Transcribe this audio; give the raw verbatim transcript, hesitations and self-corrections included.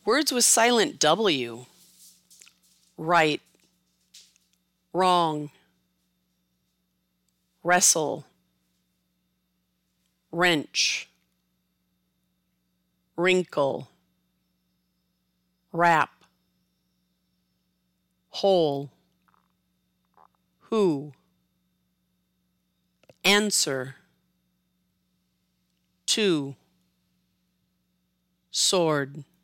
Words with silent W. Right, wrong, wrestle, wrench, wrinkle, wrap, whole, who, answer, to, sword.